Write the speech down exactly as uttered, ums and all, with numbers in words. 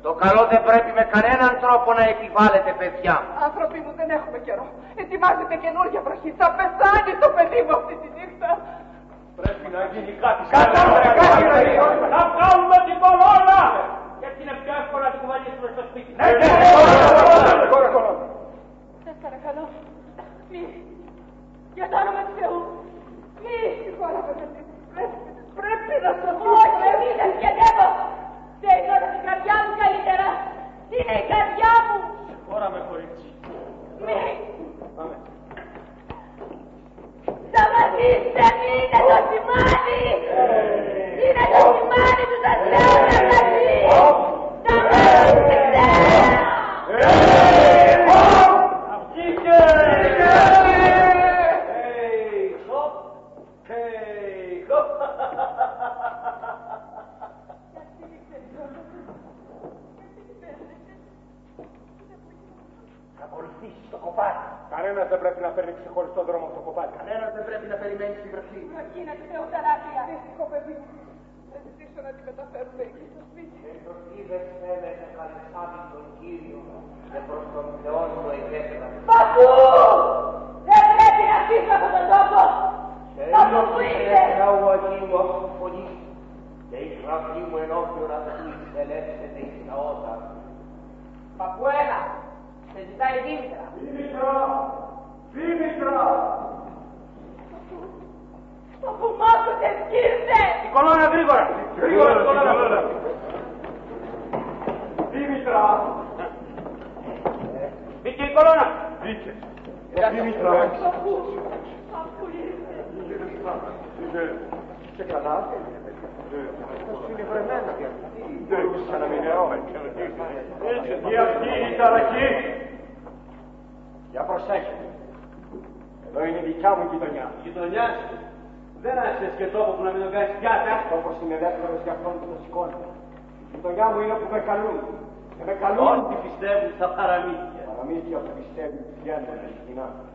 Το καλό δεν πρέπει με κανέναν τρόπο να επιβάλλεται, παιδιά. Άνθρωποι μου, δεν έχουμε καιρό. Ετοιμάζεται καινούργια βροχή. Θα πεθάνει το παιδί μου αυτή τη νύχτα. Πρέπει να γίνει κάτι. Να βγάλουμε την κολόνα! Γιατί είναι πιο εύκολο να την κουβαλήσουμε στο σπίτι. Ναι, ναι, ναι. Σας παρακαλώ. Μη. Για το όνομα του Θεού. Μη. Πρέπει να το πω. Όχι, μη να σχεδεύω. Δεν είναι την καρδιά μου καλύτερα. Είναι η καρδιά μου. Ώρα με κορίτσι. Μη. Πάμε. Σταματήστε, μη είναι το σημάδι. Είναι το σημάδι του σας λέω να μαζί. Σταματήστε. Αυγήκε. Κανένας δεν πρέπει να παίρνει ξεχωριστό δρόμο από το κοπάδι. Κανένας δεν πρέπει να περιμένει στη βροχή. Βροχή να του Θεού θαλάσσια. Δυστυχό παιδί μου. Θα ζητήσω να τη μεταφέρουμε εκεί στο σπίτι. Η βροχή δεν φαίνεται καλεσάμι τον Κύριο και προς τον Θεό του εγκέφερα. Παππού! Δεν πρέπει να αφήσω αυτόν τον τόπο. Παππού που είσαι. Και ο Αγίου όσου φωνής και η γραφή μου ενώπιον αυτού εξελεύσεται εις τα ότα. Παππού, έλα. Σε ζητάει η Δήμητρα. Δήμητρα! Δήμητρα! Παππού, μ' άκουσες, ήρθε. Η κολόνα γρήγορα. Γρήγορα η κολόνα. Δήμητρα! Μπήκε η κολόνα. Μπήκε. Δήμητρα! Παππού, παππού ήρθε. Και καλά. Πώς είναι βρεμένα. Δεν μπορούσε να μην νερό. Τι αυτή η ταραχή. Για προσέχετε. Εδώ είναι η δικιά μου γειτονιά. Γειτονιά σου. Δεν άρχισες και τόπο που να μην τον κάνεις πιάτα. Όπως είναι δεύτερος για αυτόν που το σηκώνει. Η γειτονιά μου είναι που με καλούν. Και με καλούν. Ό,τι πιστεύουν στα παραμύθια. Παραμύθια που πιστεύουν βγαίνουν συχνά.